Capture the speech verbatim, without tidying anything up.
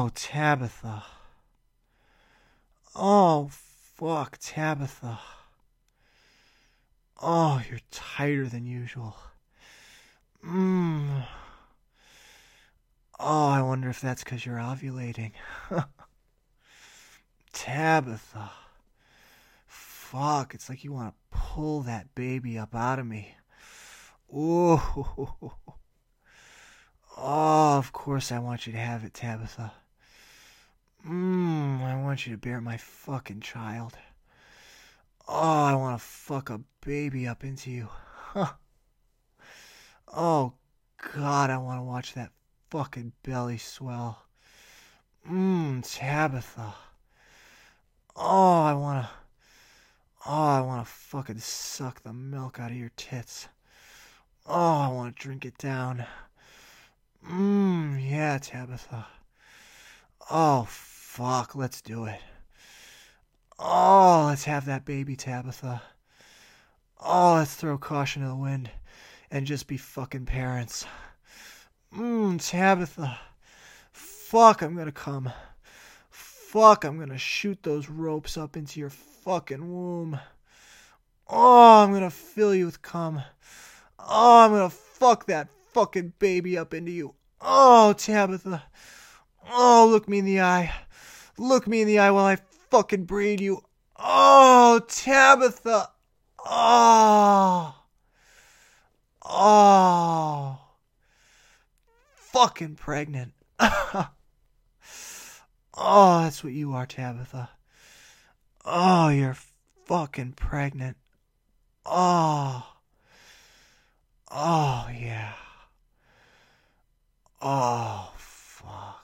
Oh, Tabitha. Oh, fuck, Tabitha. Oh, you're tighter than usual. Mmm. Oh, I wonder if that's because you're ovulating. Tabitha. Fuck, it's like you want to pull that baby up out of me. Ooh. Oh, of course I want you to have it, Tabitha. Mmm, I want you to bear my fucking child. Oh, I want to fuck a baby up into you. Huh. Oh, God, I want to watch that fucking belly swell. Mmm, Tabitha. Oh, I want to... Oh, I want to fucking suck the milk out of your tits. Oh, I want to drink it down. Mmm, yeah, Tabitha. Oh, fuck, let's do it. Oh, let's have that baby, Tabitha. Oh, let's throw caution to the wind and just be fucking parents. Mmm, Tabitha. Fuck, I'm gonna come. Fuck, I'm gonna shoot those ropes up into your fucking womb. Oh, I'm gonna fill you with cum. Oh, I'm gonna fuck that fucking baby up into you. Oh, Tabitha. Oh, look me in the eye. Look me in the eye while I fucking breed you. Oh, Tabitha. Oh. Oh. Fucking pregnant. Oh, that's what you are, Tabitha. Oh, you're fucking pregnant. Oh. Oh, yeah. Oh, fuck.